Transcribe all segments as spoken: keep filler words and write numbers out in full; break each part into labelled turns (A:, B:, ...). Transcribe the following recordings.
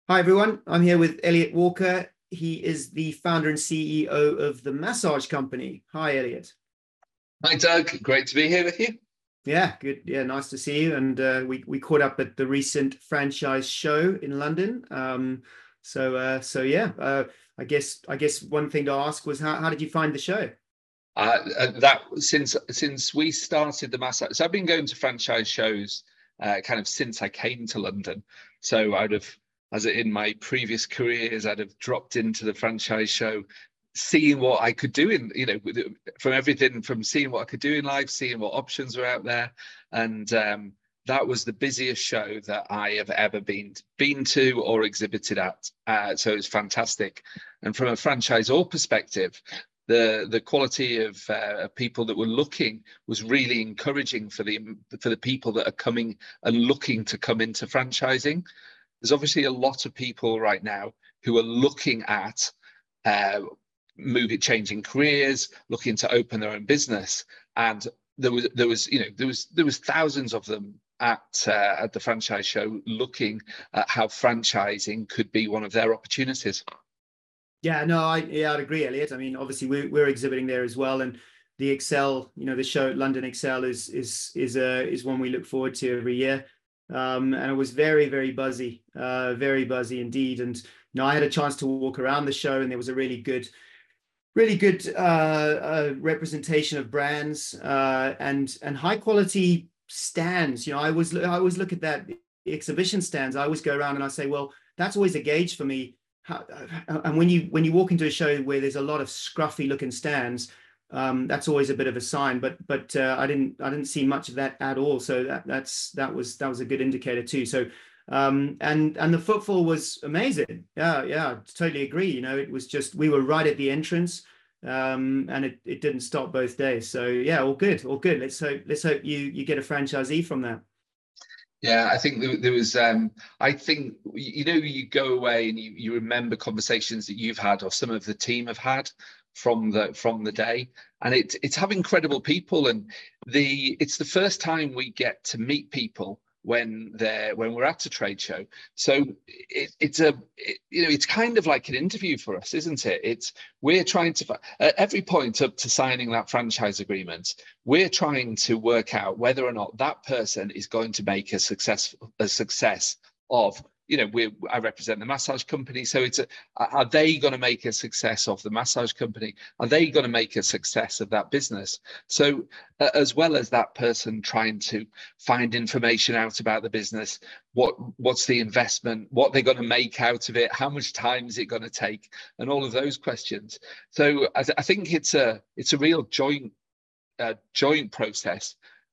A: Hi, everyone. I'm here with Elliot Walker. He is the founder and C E O of The Massage Company. Hi, Elliot.
B: Hi, Doug. Great to be here with you.
A: Yeah, good. Yeah, nice to see you. And uh, we we caught up at the recent franchise show in London. Um, so uh, so yeah, uh, I guess I guess one thing to ask was how how did you find the show?
B: Uh, uh, that since since we started the massage, so I've been going to franchise shows uh, kind of since I came to London. So I'd have, as in my previous careers, I'd have dropped into the franchise show, seeing what I could do in, you know, with it- from everything from seeing what I could do in life, seeing what options were out there, and um, that was the busiest show that I have ever been been to or exhibited at. Uh, so it was fantastic, and from a franchisor perspective, the the quality of uh, people that were looking was really encouraging for the for the people that are coming and looking to come into franchising. There's obviously a lot of people right now who are looking at uh, moving, changing careers, looking to open their own business, and there was there was you know there was there was thousands of them at uh, at the franchise show looking at how franchising could be one of their opportunities.
A: Yeah, no, I yeah, I'd agree, Elliot. I mean, obviously we're we're exhibiting there as well, and the Excel, you know, the show London Excel is is is a is one we look forward to every year. Um, and it was very very buzzy, uh, very buzzy indeed. And you know, I had a chance to walk around the show, and there was a really good, really good uh, uh, representation of brands uh, and and high quality stands. You know, I always I always look at that exhibition stands. I always go around and I say, well, that's always a gauge for me. How, and when you when you walk into a show where there's a lot of scruffy looking stands, um, that's always a bit of a sign. But but uh, I didn't I didn't see much of that at all. So that that's that was that was a good indicator too. So um, and and the footfall was amazing. Yeah, yeah, totally agree. You know, it was just we were right at the entrance, um, and it, it didn't stop both days. So yeah, all good, all good. Let's hope let's hope you you get a franchisee from that.
B: Yeah, I think there, there was. Um, I think you know you go away and you, you remember conversations that you've had or some of the team have had from the from the day, and it it's having credible people, and the it's the first time we get to meet people when they're when we're at a trade show. So it, it's a it, you know it's kind of like an interview for us, isn't it? It's we're trying to at every point up to signing that franchise agreement, we're trying to work out whether or not that person is going to make a success a success of, you know, we I represent the massage company, so it's a, are they going to make a success of the massage company? Are they going to make a success of that business? So uh, as well as that person trying to find information out about the business, what what's the investment, what they're going to make out of it, how much time is it going to take, and all of those questions. So I, th- I think it's a it's a real joint uh, joint process.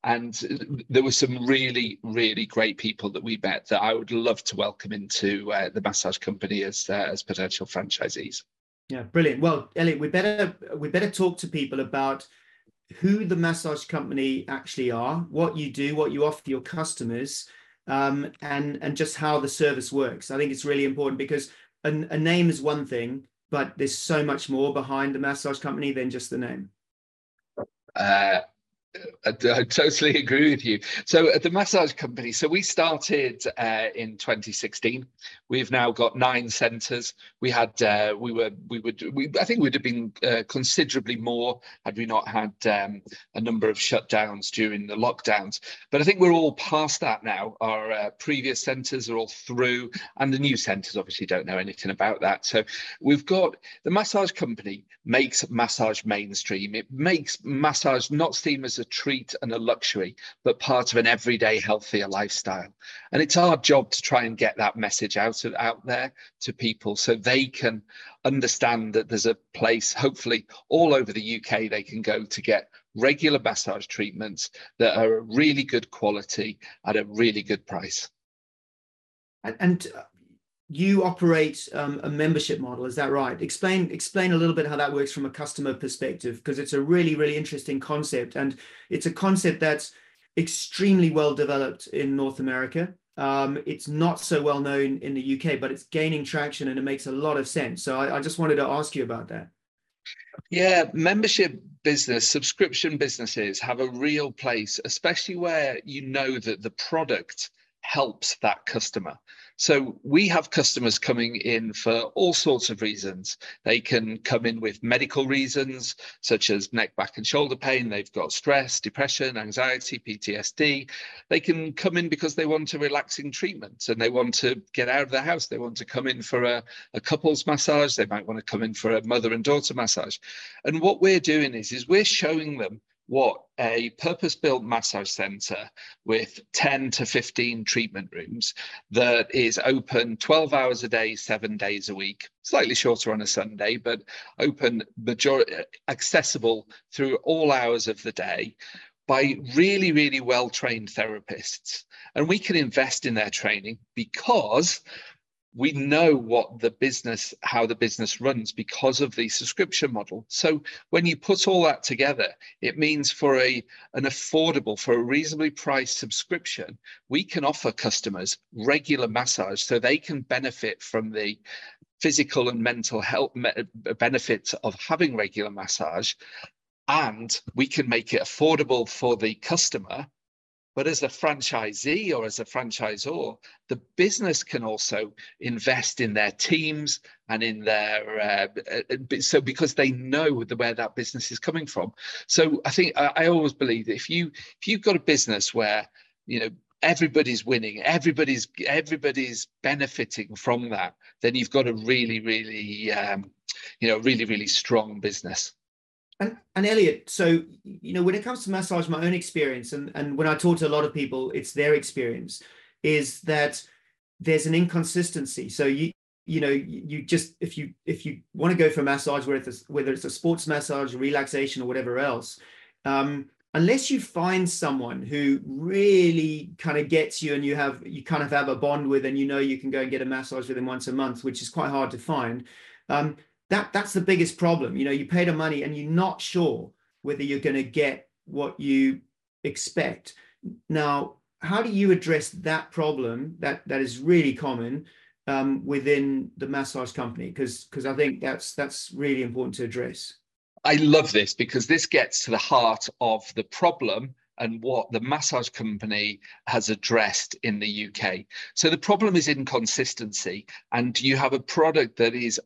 B: And there were some really, really great people that we met that I would love to welcome into uh, the massage company as uh, as potential franchisees.
A: Yeah, brilliant. Well, Elliot, we better we better talk to people about who the massage company actually are, what you do, what you offer your customers, um, and and just how the service works. I think it's really important because a, a name is one thing, but there's so much more behind the massage company than just the name.
B: Uh, I, I totally agree with you. So at the massage company, so we started uh, in twenty sixteen. We've now got nine centres. We had, uh, we were, we would, we, I think we'd have been uh, considerably more had we not had um, a number of shutdowns during the lockdowns. But I think we're all past that now. Our uh, previous centres are all through, and the new centres obviously don't know anything about that. So we've got the massage company makes massage mainstream. It makes massage not seen as a treat and a luxury, but part of an everyday healthier lifestyle. And it's our job to try and get that message out of, out there to people so they can understand that there's a place, hopefully all over the U K, they can go to get regular massage treatments that are really good quality at a really good price.
A: And, and you operate um, a membership model, is that right? Explain explain a little bit how that works from a customer perspective, because it's a really, really interesting concept. And it's a concept that's extremely well developed in North America. Um, it's not so well known in the U K, but it's gaining traction and it makes a lot of sense. So I, I just wanted to ask you about that.
B: Yeah, membership business, subscription businesses have a real place, especially where you know that the product helps that customer. So we have customers coming in for all sorts of reasons. They can come in with medical reasons, such as neck, back, and shoulder pain. They've got stress, depression, anxiety, P T S D. They can come in because they want a relaxing treatment and they want to get out of the house. They want to come in for a, a couples massage. They might want to come in for a mother and daughter massage. And what we're doing is, is we're showing them what a purpose-built massage center with ten to fifteen treatment rooms that is open twelve hours a day, seven days a week, slightly shorter on a Sunday, but open, majority, accessible through all hours of the day by really, really well-trained therapists. And we can invest in their training because we know what the business, how the business runs because of the subscription model. So when you put all that together, it means for a an affordable, for a reasonably priced subscription, we can offer customers regular massage so they can benefit from the physical and mental health benefits of having regular massage. And we can make it affordable for the customer. But as a franchisee or as a franchisor, the business can also invest in their teams and in their, uh, so because they know the, where that business is coming from. So I think I, I always believe that if you, if you've got a business where, you know, everybody's winning, everybody's, everybody's benefiting from that, then you've got a really, really, um, you know, really, really strong business.
A: And, and Elliot, so, you know, when it comes to massage, my own experience, and, and when I talk to a lot of people, it's their experience, is that there's an inconsistency. So you, you know, you just, if you, if you want to go for a massage, whether it's, whether it's a sports massage, relaxation, or whatever else, um, unless you find someone who really kind of gets you and you have, you kind of have a bond with, and you know, you can go and get a massage with them once a month, which is quite hard to find. Um, That that's the biggest problem. You know, you pay the money and you're not sure whether you're going to get what you expect. Now, how do you address that problem that that is really common um, within the massage company? Because because I think that's that's really important to address.
B: I love this because this gets to the heart of the problem and what the massage company has addressed in the U K. So the problem is inconsistency, and you have a product that is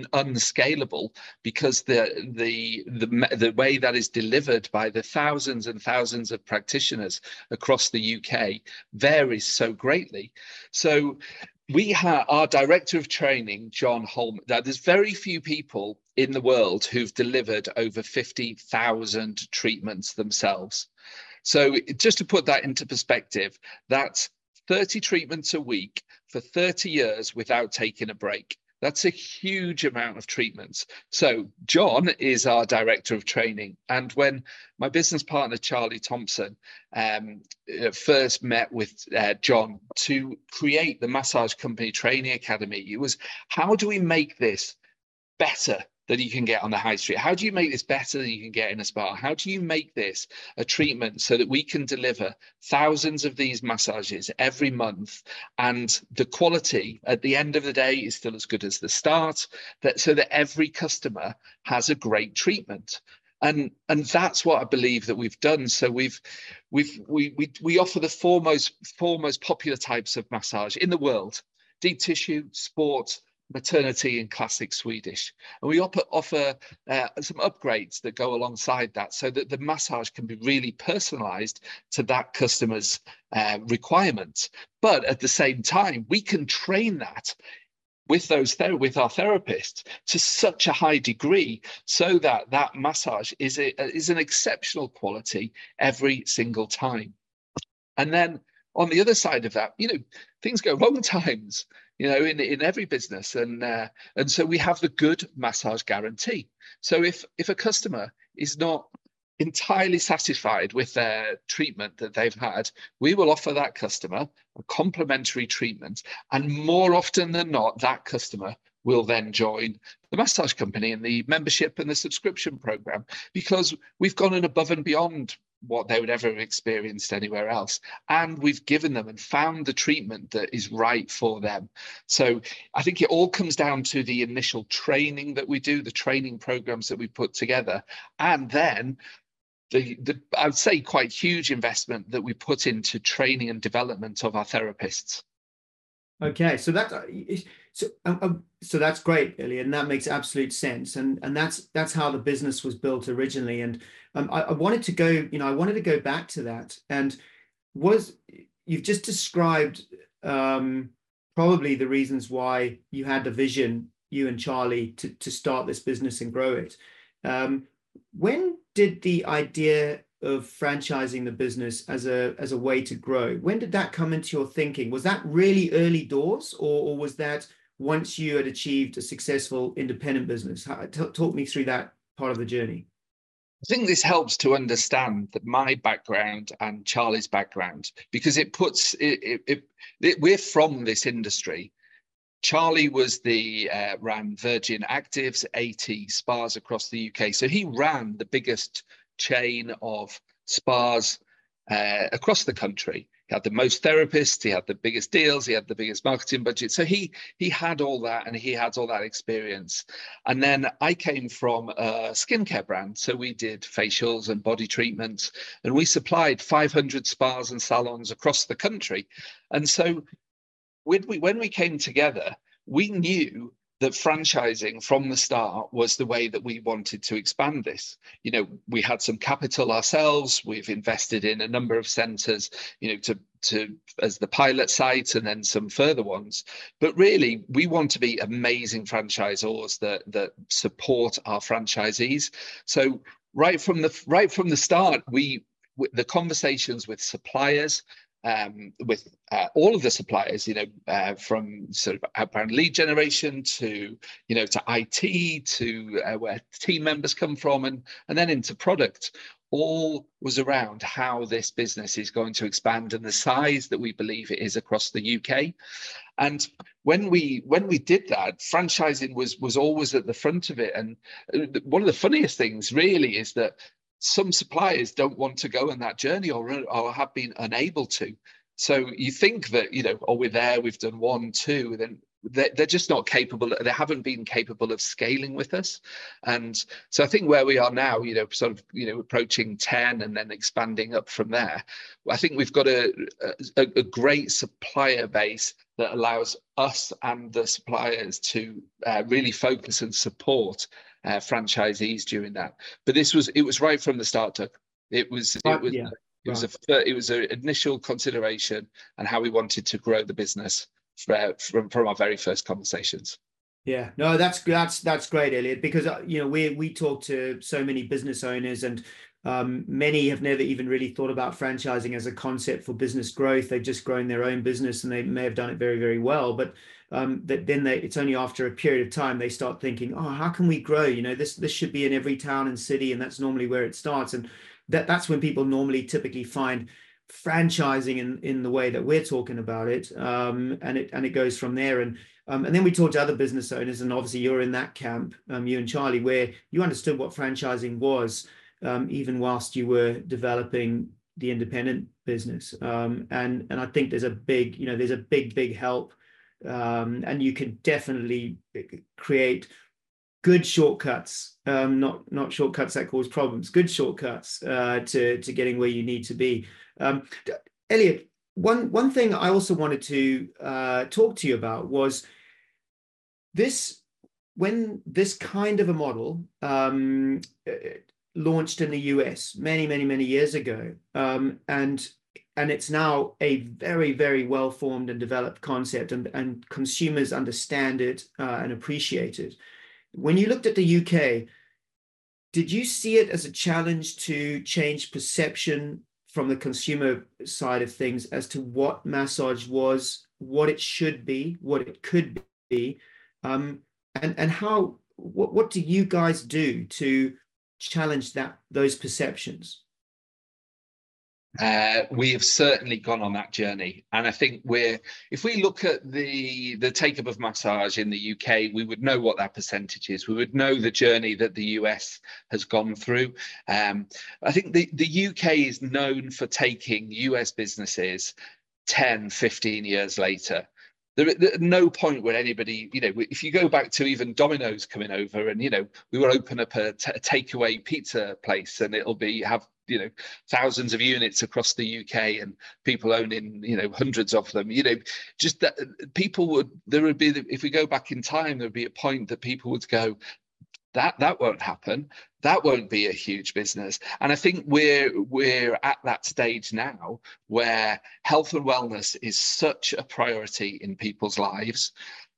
B: unscalable because the the the the way that is delivered by the thousands and thousands of practitioners across the U K varies so greatly. So we have our director of training, John Holman. Now, there's very few people in the world who've delivered over fifty thousand treatments themselves. So just to put that into perspective, that's thirty treatments a week for thirty years without taking a break. That's a huge amount of treatments. So John is our director of training. And when my business partner, Charlie Thompson, um, first met with uh, John to create the Massage Company Training Academy, it was, how do we make this better than you can get on the high street? How do you make this better than you can get in a spa? How do you make this a treatment so that we can deliver thousands of these massages every month, and the quality at the end of the day is still as good as the start, that so that every customer has a great treatment? And and that's what I believe that we've done. So we've we've we we we offer the four most four most popular types of massage in the world: deep tissue, sport, maternity, and classic Swedish. And we offer, offer uh, some upgrades that go alongside that so that the massage can be really personalized to that customer's uh, requirements. But at the same time, we can train that with those with our therapists to such a high degree so that that massage is, a, is an exceptional quality every single time. And then on the other side of that, you know, things go wrong times, you know, in, in every business. And uh, and so we have the good massage guarantee. So if if a customer is not entirely satisfied with their treatment that they've had, we will offer that customer a complimentary treatment. And more often than not, that customer will then join the massage company and the membership and the subscription program, because we've gone in above and beyond what they would ever have experienced anywhere else. And we've given them and found the treatment that is right for them. So I think it all comes down to the initial training that we do, the training programs that we put together, and then the, the I would say quite huge investment that we put into training and development of our therapists.
A: Okay, so that so um, um, so that's great, Elliot, and that makes absolute sense. And and that's that's how the business was built originally. And um, I, I wanted to go, you know, I wanted to go back to that. And was you've just described um, probably the reasons why you had the vision, you and Charlie, to to start this business and grow it. Um, when did the idea of franchising the business as a as a way to grow, when did that come into your thinking? Was that really early doors, or, or was that once you had achieved a successful independent business? How, talk me through that part of the journey.
B: I think this helps to understand that my background and Charlie's background, because it puts it, it, it, it we're from this industry. Charlie was the uh, ran Virgin Active's eighty spas across the U K. So he ran the biggest chain of spas uh, across the country. He had the most therapists, he had the biggest deals, he had the biggest marketing budget. So he he had all that, and he had all that experience. And then I came from a skincare brand. So we did facials and body treatments, and we supplied five hundred spas and salons across the country. And so when we, when we came together, we knew that franchising from the start was the way that we wanted to expand this. You know, we had some capital ourselves. We've invested in a number of centres, you know, to to as the pilot site, and then some further ones. But really, we want to be amazing franchisors that that support our franchisees. So right from the right from the start, we the conversations with suppliers, um, with uh, all of the suppliers, you know, uh, from sort of outbound lead generation to, you know, to I T, to uh, where team members come from, and, and then into product, all was around how this business is going to expand and the size that we believe it is across the U K. And when we when we did that, franchising was was always at the front of it. And one of the funniest things really is that some suppliers don't want to go on that journey, or, or have been unable to. So you think that, you know, oh, we're there, we've done one, two, then they're, they're just not capable. They haven't been capable of scaling with us. And so I think where we are now, you know, sort of, you know, approaching ten and then expanding up from there, I think we've got a, a, a great supplier base that allows us and the suppliers to uh, really focus and support Uh, franchisees during that. But this was it was right from the start, Doug. It was it
A: Right,
B: was
A: yeah,
B: it was
A: right.
B: a it was an initial consideration and how we wanted to grow the business for, from from our very first conversations.
A: Yeah, no, that's that's that's great, Elliot, because uh, you know, we we talk to so many business owners, and um, many have never even really thought about franchising as a concept for business growth. They've just grown their own business, and they may have done it very, very well, but um, that then they it's only after a period of time they start thinking, oh, how can we grow? You know, this this should be in every town and city, and that's normally where it starts, and that that's when people normally typically find franchising in in the way that we're talking about it, um, and it and it goes from there. And Um, and then we talked to other business owners, and obviously you're in that camp, um, you and Charlie, where you understood what franchising was, um, even whilst you were developing the independent business. Um, and and I think there's a big, you know, there's a big, big help, um, and you can definitely create good shortcuts, um, not not shortcuts that cause problems, good shortcuts uh, to to getting where you need to be. Um, Elliot, one one thing I also wanted to uh, talk to you about was this, when this kind of a model um, launched in the U S many, many, many years ago, um, and and it's now a very, very well-formed and developed concept, and, and consumers understand it uh, and appreciate it. When you looked at the U K, did you see it as a challenge to change perception from the consumer side of things as to what massage was, what it should be, what it could be, um, and and how what what do you guys do to challenge that those perceptions?
B: Uh, we have certainly gone on that journey, and I think we're. If we look at the the take up of massage in the U K, we would know what that percentage is. We would know the journey that the U S has gone through. Um, I think the the U K is known for taking U S businesses ten, fifteen years later. There, there no point where anybody, you know, if you go back to even Domino's coming over, and you know, we will open up a, t- a takeaway pizza place, and it'll be have you know thousands of units across the U K, and people owning you know hundreds of them. You know, just that people would there would be if we go back in time, there would be a point that people would go, that that won't happen. That won't be a huge business. And I think we're we're at that stage now where health and wellness is such a priority in people's lives.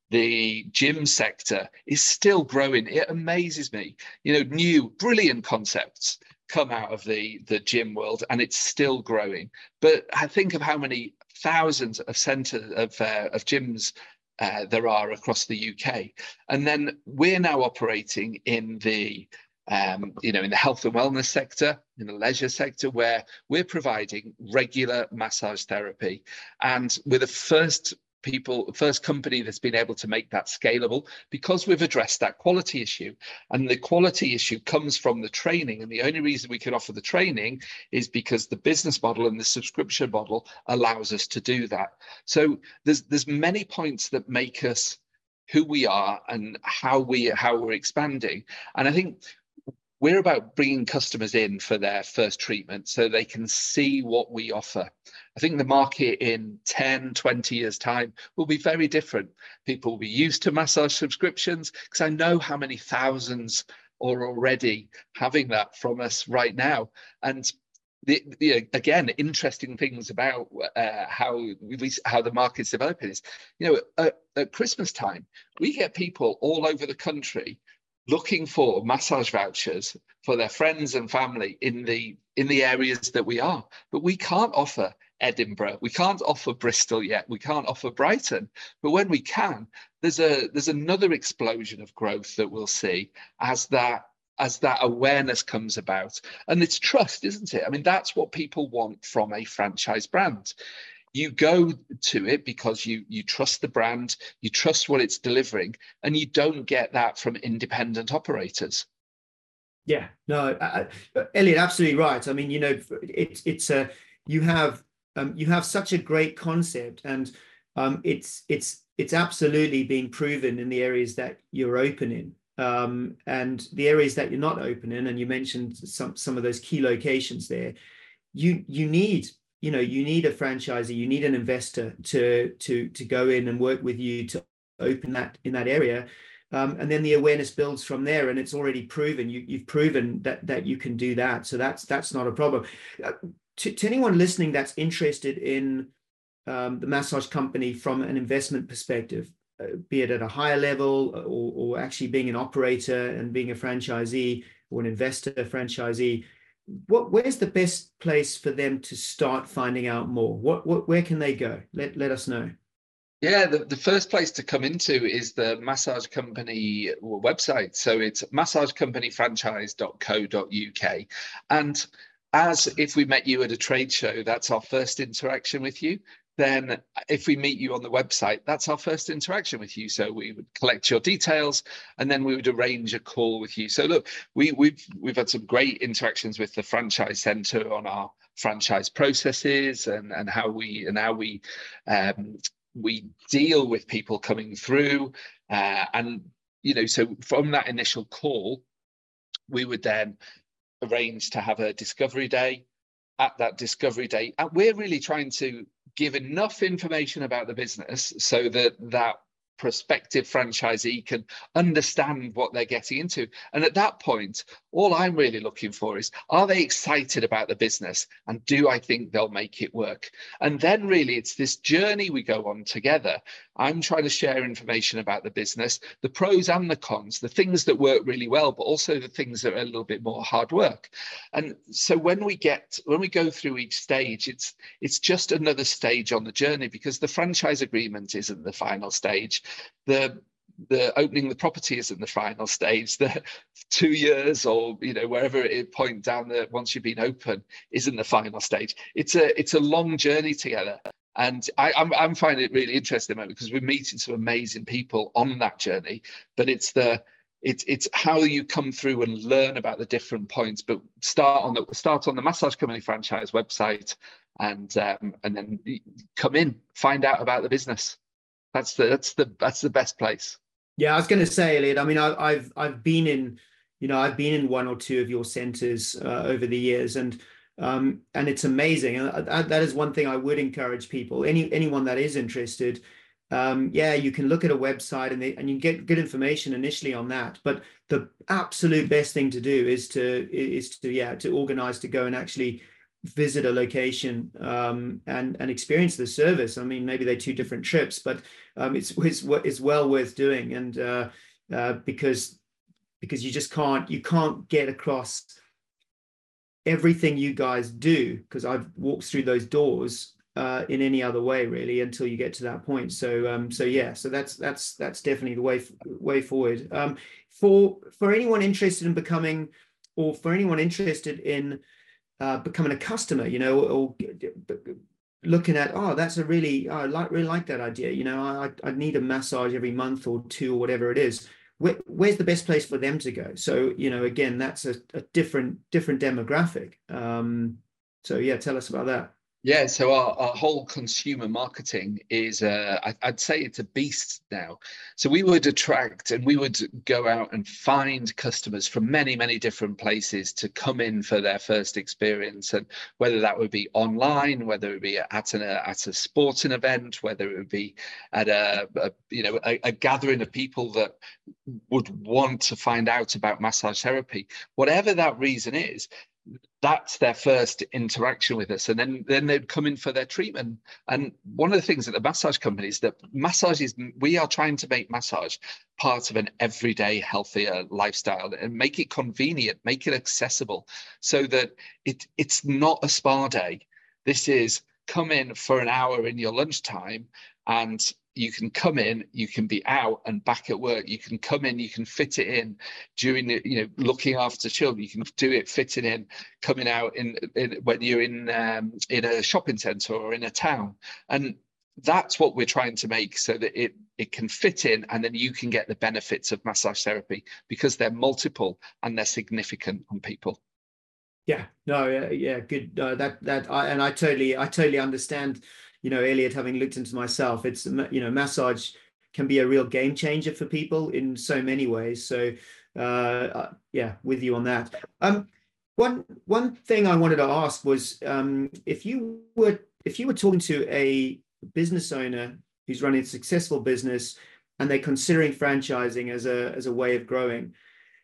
B: The gym sector is still growing. It amazes me. You know, new brilliant concepts come out of the the gym world, and it's still growing. But I think of how many thousands of centers of uh, of gyms Uh, there are across the U K, and then we're now operating in the um, you know in the health and wellness sector, in the leisure sector, where we're providing regular massage therapy, and we're the first people, first company that's been able to make that scalable, because we've addressed that quality issue. And the quality issue comes from the training, and the only reason we can offer the training is because the business model and the subscription model allows us to do that. So there's there's many points that make us who we are and how we how we're expanding. And I think we're about bringing customers in for their first treatment so they can see what we offer. I think the market in ten, twenty years time will be very different. People will be used to massage subscriptions, because I know how many thousands are already having that from us right now. And the, the again, interesting things about uh, how we, how the market's developing is, you know, at, at Christmas time, we get people all over the country looking for massage vouchers for their friends and family in the in the areas that we are. But we can't offer Edinburgh, we can't offer Bristol yet, we can't offer Brighton. But when we can, there's a there's another explosion of growth that we'll see as that as that awareness comes about. And it's trust, isn't it? I mean, that's what people want from a franchise brand. You go to it because you you trust the brand, you trust what it's delivering, and you don't get that from independent operators.
A: Yeah, no, I, I, Elliot, absolutely right. I mean, you know, it's it's a you have um, you have such a great concept, and um, it's it's it's absolutely being proven in the areas that you're open in, um, and the areas that you're not open in. And you mentioned some some of those key locations there. You you need. You know, you need a franchisee, you need an investor to to to go in and work with you to open that in that area, um, and then the awareness builds from there. And it's already proven. You, you've proven that that you can do that, so that's that's not a problem. Uh, to, to anyone listening that's interested in um, the massage company from an investment perspective, uh, be it at a higher level or, or actually being an operator and being a franchisee or an investor franchisee. What, where's the best place for them to start finding out more? What, what, where can they go? Let, let us know.
B: Yeah, the, the first place to come into is the massage company website. So it's massage company franchise dot co dot U K. And as if we met you at a trade show, that's our first interaction with you. Then if we meet you on the website, that's our first interaction with you. So we would collect your details, and then we would arrange a call with you. So look, we, we've we've had some great interactions with the franchise centre on our franchise processes and, and how we and how we um, we deal with people coming through. Uh, and you know, so from that initial call, we would then arrange to have a discovery day. At that discovery day, and we're really trying to give enough information about the business so that that prospective franchisee can understand what they're getting into. And at that point, all I'm really looking for is, are they excited about the business? And do I think they'll make it work? And then really it's this journey we go on together. I'm trying to share information about the business, the pros and the cons, the things that work really well, but also the things that are a little bit more hard work. And so when we get, when we go through each stage, it's, it's just another stage on the journey, because the franchise agreement isn't the final stage. The the opening the property isn't the final stage. The two years or you know wherever it point down the once you've been open isn't the final stage. It's a it's a long journey together, and I, I'm I'm finding it really interesting because we're meeting some amazing people on that journey. But it's the it's it's how you come through and learn about the different points. But start on the start on the Massage Company franchise website, and um, and then come in, find out about the business. That's the that's the that's the best place.
A: Yeah, I was going to say, Elliot. I mean, I, I've I've been in, you know, I've been in one or two of your centers uh, over the years, and um, and it's amazing. And that, that is one thing I would encourage people, any anyone that is interested. Um, yeah, you can look at a website and they, and you get good information initially on that. But the absolute best thing to do is to is to yeah to organize to go and actually visit a location um, and and experience the service. I mean, maybe they're two different trips, but um, it's it's it's well worth doing, and uh, uh, because because you just can't you can't get across everything you guys do, because I've walked through those doors uh, in any other way really until you get to that point. So um, so yeah, so that's that's that's definitely the way way forward. Um, for for anyone interested in becoming, or for anyone interested in uh, becoming a customer, you know, or looking at, oh, that's a really, oh, I like really like that idea. You know, I I need a massage every month or two or whatever it is. Where, where's the best place for them to go? So, you know, again, that's a, a different different demographic. Um, so yeah, tell us about that.
B: Yeah, so our, our whole consumer marketing is, uh, I, I'd say it's a beast now. So we would attract and we would go out and find customers from many, many different places to come in for their first experience. And whether that would be online, whether it be at an at a sporting event, whether it would be at a, a you know a, a gathering of people that would want to find out about massage therapy, whatever that reason is, that's their first interaction with us, and then then they'd come in for their treatment. And one of the things at the massage company is that massage is, we are trying to make massage part of an everyday healthier lifestyle and make it convenient, make it accessible, so that it it's not a spa day. This is come in for an hour in your lunchtime, and you can come in, you can be out and back at work. You can come in, you can fit it in during the, you know, looking after children. You can do it fitting in, coming out in, in when you're in um, in a shopping centre or in a town. And that's what we're trying to make, so that it it can fit in, and then you can get the benefits of massage therapy because they're multiple and they're significant on people.
A: Yeah, no, yeah, yeah, good. Uh, that that I and I totally I totally understand. You know, Elliot, having looked into myself, it's, you know, massage can be a real game changer for people in so many ways. So, uh, yeah, with you on that. Um, one one thing I wanted to ask was, um, if you were if you were talking to a business owner who's running a successful business and they're considering franchising as a as a way of growing,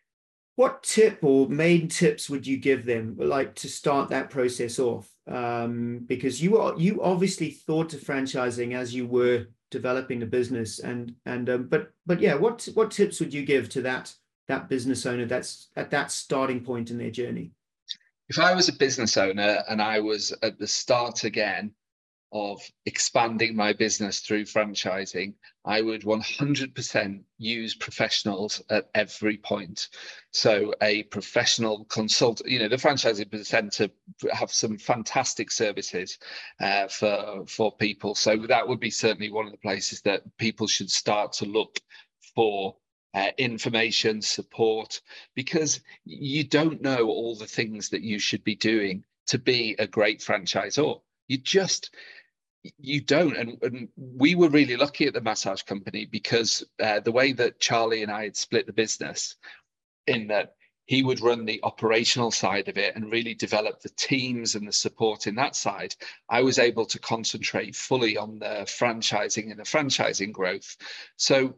A: what tip or main tips would you give them, like, to start that process off? Um, because you are you obviously thought of franchising as you were developing the business, and and um, but but yeah, what what tips would you give to that that business owner that's at that starting point in their journey?
B: If I was a business owner and I was at the start again of expanding my business through franchising, I would one hundred percent use professionals at every point. So a professional consultant, you know, the franchising centre have some fantastic services uh, for, for people. So that would be certainly one of the places that people should start to look for Uh, information, support, because you don't know all the things that you should be doing to be a great franchisor. You just you don't. And, and we were really lucky at the massage company because uh, the way that Charlie and I had split the business, in that he would run the operational side of it and really develop the teams and the support in that side, I was able to concentrate fully on the franchising and the franchising growth. So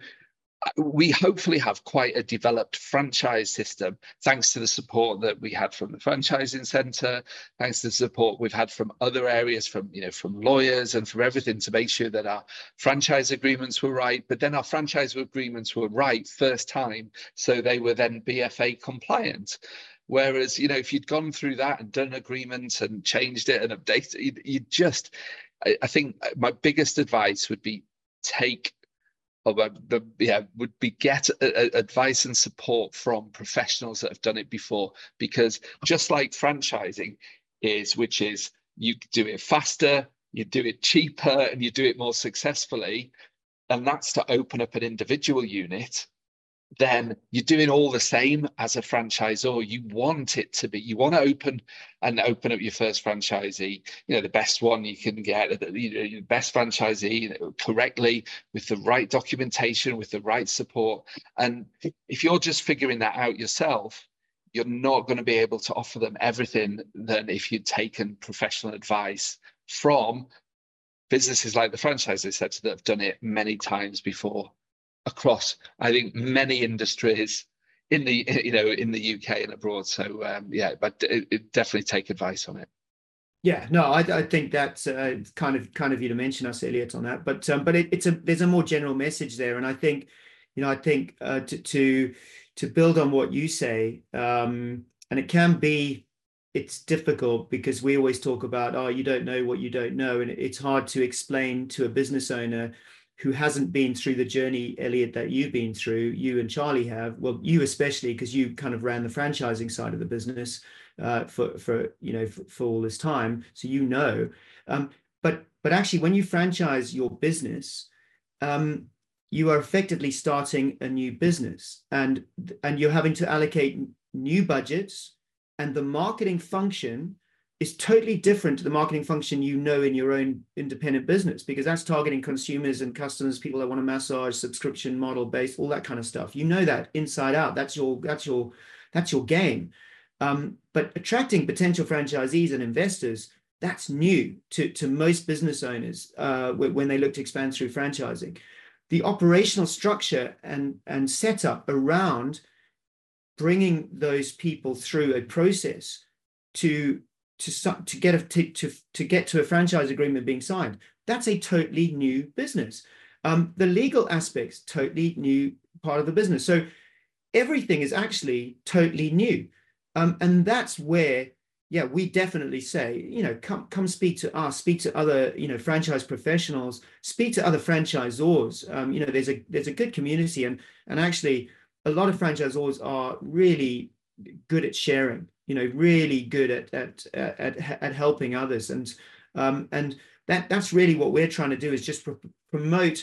B: we hopefully have quite a developed franchise system, thanks to the support that we had from the franchising centre, thanks to the support we've had from other areas, from, you know, from lawyers and from everything, to make sure that our franchise agreements were right. But then our franchise agreements were right first time, so they were then B F A compliant. Whereas, you know, if you'd gone through that and done agreements and changed it and updated, you you just, I, I think my biggest advice would be take Or the, yeah, would be get a, a, advice and support from professionals that have done it before. Because just like franchising is, which is you do it faster, you do it cheaper, and you do it more successfully, and that's to open up an individual unit. then you're doing all the same as a franchisor. You want it to be, you want to open and open up your first franchisee, you know, the best one you can get, the, you know, your best franchisee, you know, correctly, with the right documentation, with the right support. And if you're just figuring that out yourself, you're not going to be able to offer them everything than if you'd taken professional advice from businesses like the franchise sector that have done it many times before, across, I think, many industries in the, you know, in the U K and abroad. So um, yeah, but it, it definitely take advice on it.
A: Yeah, no, I, I think that's uh, kind of kind of you to mention us, Elliot, on that. But um, but it, it's a there's a more general message there, and I think, you know, I think uh, to to to build on what you say, um, and it can be, it's difficult because we always talk about, oh, you don't know what you don't know, and it's hard to explain to a business owner who hasn't been through the journey, Elliot, that you've been through, you and Charlie have. Well, you especially, because you kind of ran the franchising side of the business uh, for, for, you know, for, for all this time. So, you know, um, but, but actually when you franchise your business, um, you are effectively starting a new business, and, and you're having to allocate new budgets, and the marketing function is totally different to the marketing function you know in your own independent business, because that's targeting consumers and customers, people that want a massage, subscription model based, all that kind of stuff. You know that inside out. That's your that's your that's your game. Um, but attracting potential franchisees and investors, that's new to to most business owners uh, when they look to expand through franchising. The operational structure and and setup around bringing those people through a process to to to get a to, to to get to a franchise agreement being signed, that's a totally new business. Um, the legal aspects, totally new part of the business. So everything is actually totally new, um, and that's where, yeah, we definitely say, you know, come come speak to us, speak to other, you know, franchise professionals, speak to other franchisors. Um, you know, there's a there's a good community, and and actually a lot of franchisors are really good at sharing, you know, really good at at at, at helping others, and um, and that that's really what we're trying to do, is just pr promote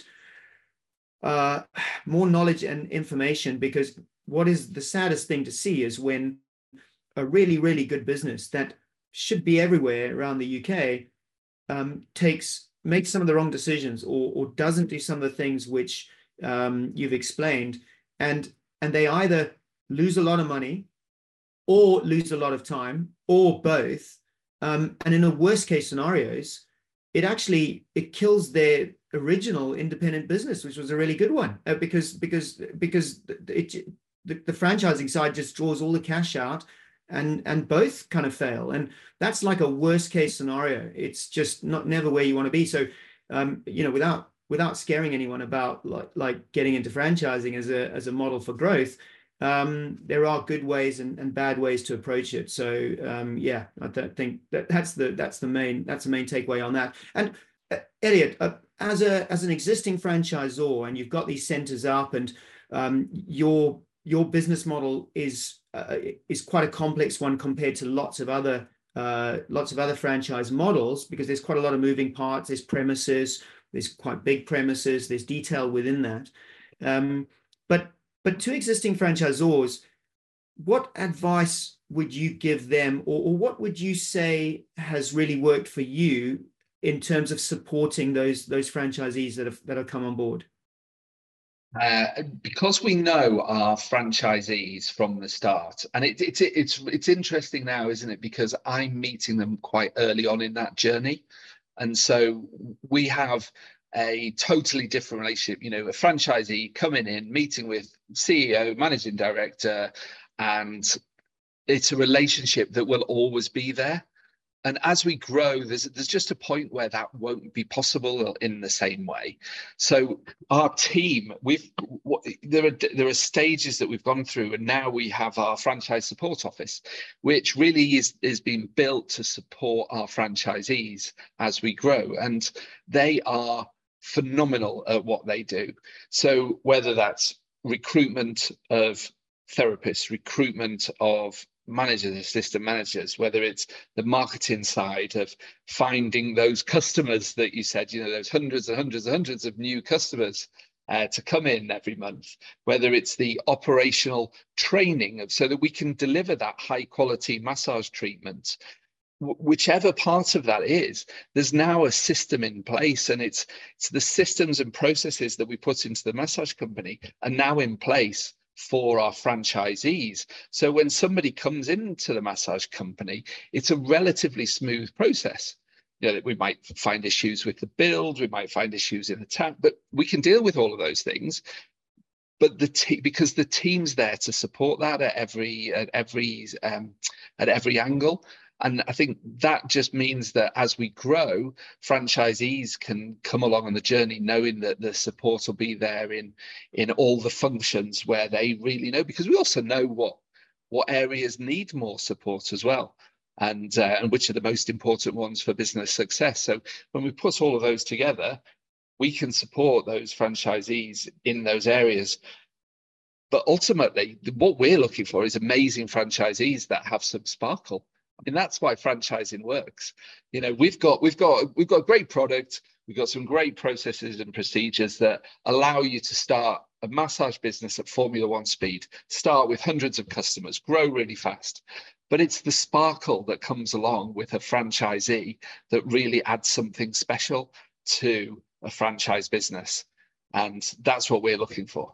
A: uh, more knowledge and information. Because what is the saddest thing to see is when a really really good business that should be everywhere around the U K um, takes makes some of the wrong decisions, or or doesn't do some of the things which um, you've explained, and and they either lose a lot of money or lose a lot of time, or both. Um, and in a worst case scenarios, it actually, it kills their original independent business, which was a really good one, uh, because because because it, the, the franchising side just draws all the cash out, and and both kind of fail. And that's like a worst case scenario. It's just not never where you want to be. So, um, you know, without without scaring anyone about like like getting into franchising as a as a model for growth, um there are good ways and, and bad ways to approach it. So um yeah, I th think that that's the that's the main that's the main takeaway on that. And uh, Elliot, uh, as a as an existing franchisor, and you've got these centers up, and um your your business model is uh, is quite a complex one compared to lots of other uh lots of other franchise models, because there's quite a lot of moving parts. There's premises, there's quite big premises, there's detail within that. um but But to existing franchisors, what advice would you give them, or, or what would you say has really worked for you in terms of supporting those those franchisees that have that have come on board?
B: Uh, because we know our franchisees from the start, and it, it, it's it's interesting now, isn't it? Because I'm meeting them quite early on in that journey, and so we have a totally different relationship. You know, a franchisee coming in, meeting with C E O, managing director, and it's a relationship that will always be there. And as we grow, there's there's just a point where that won't be possible in the same way. So our team, we've there are there are stages that we've gone through, and now we have our franchise support office, which really is is being built to support our franchisees as we grow, and they are phenomenal at what they do. So whether that's recruitment of therapists, recruitment of managers, assistant managers, whether it's the marketing side of finding those customers that you said, you know, those hundreds and hundreds and hundreds of new customers uh, to come in every month, whether it's the operational training of, so that we can deliver that high quality massage treatment, whichever part of that is, there's now a system in place, and it's it's the systems and processes that we put into the massage company are now in place for our franchisees. So when somebody comes into the massage company, it's a relatively smooth process. You know, we might find issues with the build, we might find issues in the tap, but we can deal with all of those things. But the te- because the team's there to support that at every at every um, at every angle. And I think that just means that as we grow, franchisees can come along on the journey knowing that the support will be there in, in all the functions where they really know, because we also know what, what areas need more support as well, and, uh, and which are the most important ones for business success. So when we put all of those together, we can support those franchisees in those areas. But ultimately, what we're looking for is amazing franchisees that have some sparkle. I mean, that's why franchising works. You know, we've got we've got we've got a great product. We've got some great processes and procedures that allow you to start a massage business at Formula One speed, start with hundreds of customers, grow really fast. But it's the sparkle that comes along with a franchisee that really adds something special to a franchise business. And that's what we're looking for.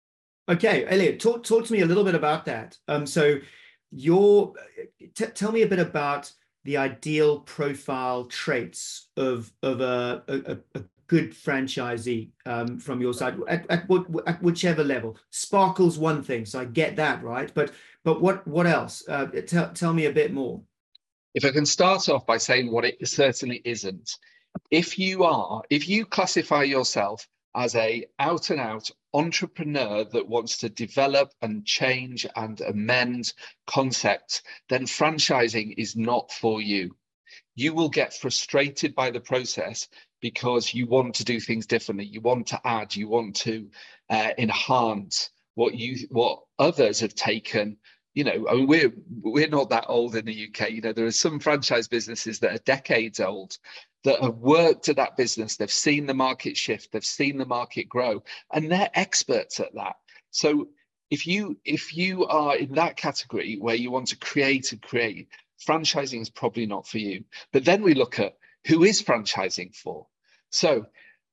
A: Okay, Elliot, talk, talk to me a little bit about that. Um, so your t- tell me a bit about the ideal profile traits of of a, a, a good franchisee um, from your side at, at, what, at whichever level. Sparkle's one thing, so I get that, right? But but what what else? Uh, tell tell me a bit more.
B: If I can start off by saying what it certainly isn't. If you are, if you classify yourself as a out and out entrepreneur that wants to develop and change and amend concepts, then franchising is not for you. You will get frustrated by the process because you want to do things differently. You want to add, you want to uh, enhance what you, what others have taken. You know, I mean, we're we're not that old in the U K. You know, there are some franchise businesses that are decades old that have worked at that business. They've seen the market shift, they've seen the market grow, and they're experts at that. So if you if you are in that category where you want to create and create, franchising is probably not for you. But then we look at who is franchising for. So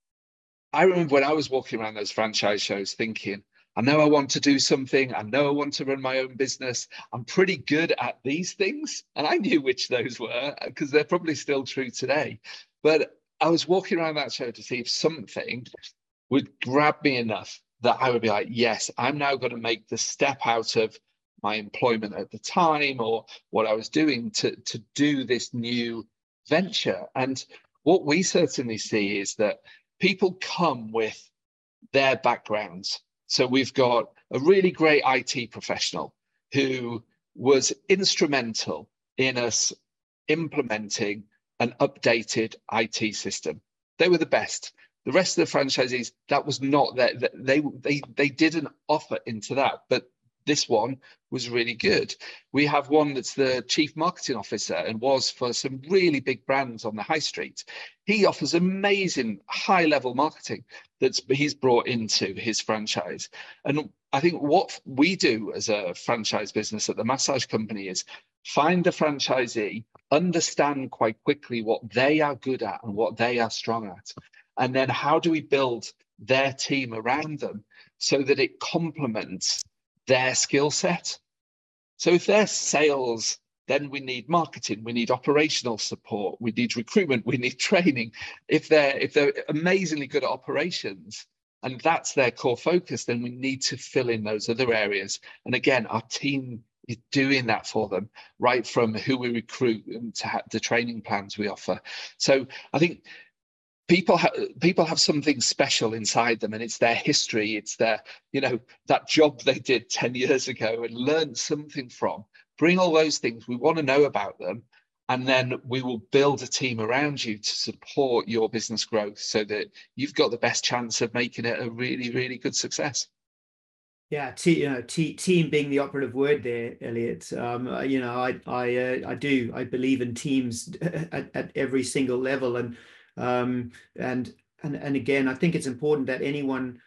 B: I remember when I was walking around those franchise shows thinking, I know I want to do something. I know I want to run my own business. I'm pretty good at these things. And I knew which those were because they're probably still true today. But I was walking around that show to see if something would grab me enough that I would be like, yes, I'm now going to make the step out of my employment at the time or what I was doing to, to do this new venture. And what we certainly see is that people come with their backgrounds. So we've got a really great I T professional who was instrumental in us implementing an updated I T system. They were the best. The rest of the franchisees, that was not their, they, they, they didn't offer into that, but this one was really good. We have one that's the chief marketing officer and was for some really big brands on the high street. He offers amazing high level marketing that's he's brought into his franchise. And I think what we do as a franchise business at the massage company is find the franchisee, understand quite quickly what they are good at and what they are strong at. And then how do we build their team around them so that it complements their skill set. So if they're sales, then we need marketing, we need operational support, we need recruitment, we need training. If they're if they're amazingly good at operations and that's their core focus, then we need to fill in those other areas. And again, our team is doing that for them, right from who we recruit to the training plans we offer. So I think people have people have something special inside them, and it's their history, it's their, you know, that job they did ten years ago and learned something from. Bring all those things, we want to know about them, and then we will build a team around you to support your business growth so that you've got the best chance of making it a really, really good success.
A: Yeah, t you know, t team being the operative word there, Elliot. Um, uh, you know, I I uh, I do I believe in teams at, at every single level, and um, and and and again, I think it's important that anyone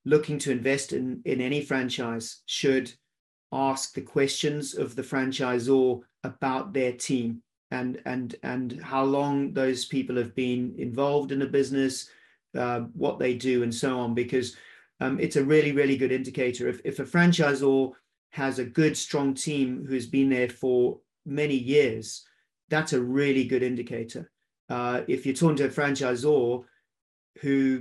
A: looking to invest in, in any franchise should ask the questions of the franchisor about their team and and and how long those people have been involved in a business, uh, what they do, and so on, because um, it's a really, really good indicator. If, if a franchisor has a good, strong team who's been there for many years, that's a really good indicator. Uh, if you're talking to a franchisor who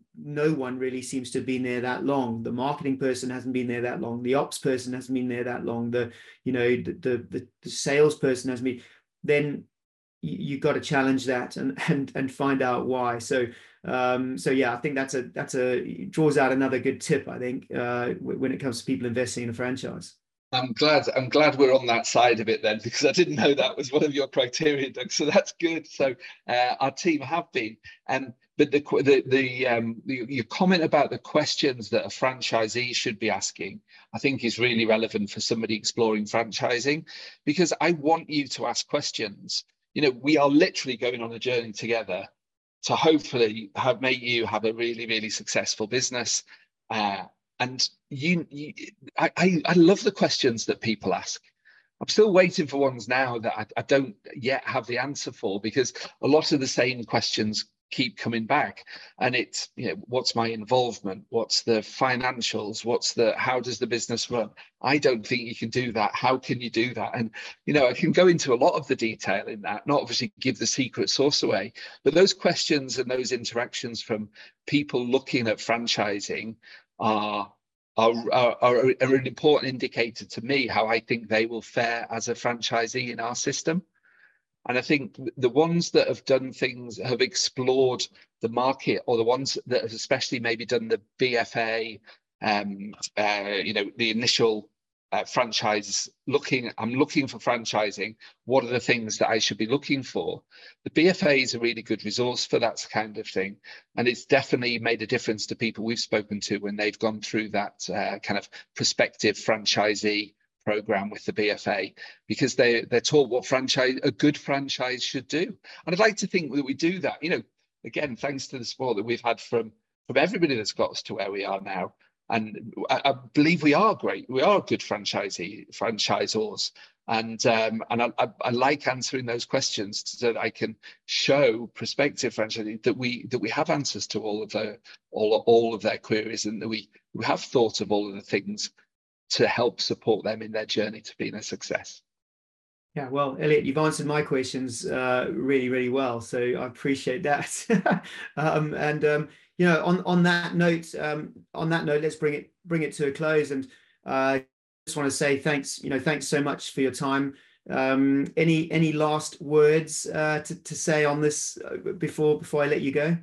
A: no one really seems to have been there that long, the marketing person hasn't been there that long, the ops person hasn't been there that long, the you know the the, the, the salesperson hasn't been, then you, you've got to challenge that and and and find out why. So um so yeah, I think that's a that's a draws out another good tip, I think, uh when it comes to people investing in a franchise.
B: I'm glad. I'm glad we're on that side of it then, because I didn't know that was one of your criteria, Doug. So that's good. So uh, our team have been, and but the the the, um, the your comment about the questions that a franchisee should be asking, I think, is really relevant for somebody exploring franchising, because I want you to ask questions. You know, we are literally going on a journey together to hopefully have make you have a really, really successful business. Uh, And you, you I, I, I love the questions that people ask. I'm still waiting for ones now that I, I don't yet have the answer for, because a lot of the same questions keep coming back. And it's, you know, what's my involvement? What's the financials? What's the, how does the business run? I don't think you can do that. How can you do that? And, you know, I can go into a lot of the detail in that, not obviously give the secret sauce away, but those questions and those interactions from people looking at franchising are, are, are, are an important indicator to me how I think they will fare as a franchisee in our system. And I think the ones that have done things, have explored the market, or the ones that have especially maybe done the B F A, um, uh, you know, the initial uh, franchise looking, I'm looking for franchising, what are the things that I should be looking for? The B F A is a really good resource for that kind of thing. And it's definitely made a difference to people we've spoken to when they've gone through that uh, kind of prospective franchisee program with the B F A, because they they're taught what franchise a good franchise should do. And I'd like to think that we do that, you know, again, thanks to the support that we've had from from everybody that's got us to where we are now. And I, I believe we are great. We are good franchisee franchisors. And um, and I, I, I like answering those questions so that I can show prospective franchisees that we that we have answers to all of their all all of their queries, and that we we have thought of all of the things to help support them in their journey to being a success.
A: Yeah, well, Elliot, you've answered my questions uh, really, really well, so I appreciate that. um, and um, you know, on on that note, um, on that note, let's bring it bring it to a close. And I uh, just want to say thanks. You know, thanks so much for your time. Um, any any last words uh, to to say on this before before I let you go?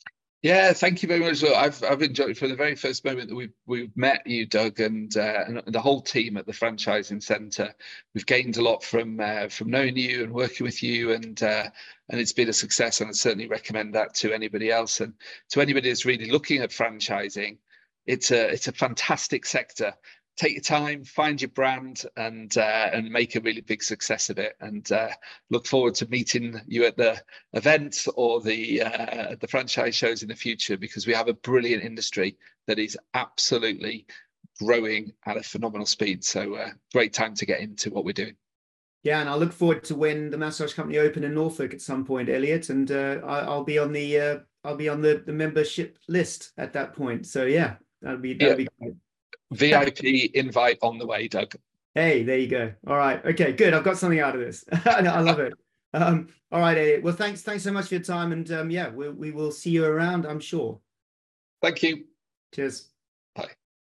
B: Yeah, thank you very much. I've I've enjoyed from the very first moment that we've we've met you, Doug, and, uh, and the whole team at the Franchising Centre. We've gained a lot from uh, from knowing you and working with you, and uh, and it's been a success. And I certainly recommend that to anybody else, and to anybody that's really looking at franchising. It's a it's a fantastic sector. Take your time, find your brand, and uh, and make a really big success of it. And uh, look forward to meeting you at the events or the uh, the franchise shows in the future, because we have a brilliant industry that is absolutely growing at a phenomenal speed. So uh, great time to get into what we're doing.
A: Yeah, and I look forward to when the Massage Company open in Norfolk at some point, Elliot, and uh, I, I'll be on the uh, I'll be on the, the membership list at that point. So yeah, that'll be that'll yeah. be great.
B: V I P invite on the way, Doug.
A: Hey, there you go. All right. Okay, good. I've got something out of this. I love it. Um, all right, Elliot. Well, thanks. Thanks so much for your time. And um, yeah, we, we will see you around, I'm sure.
B: Thank you.
A: Cheers.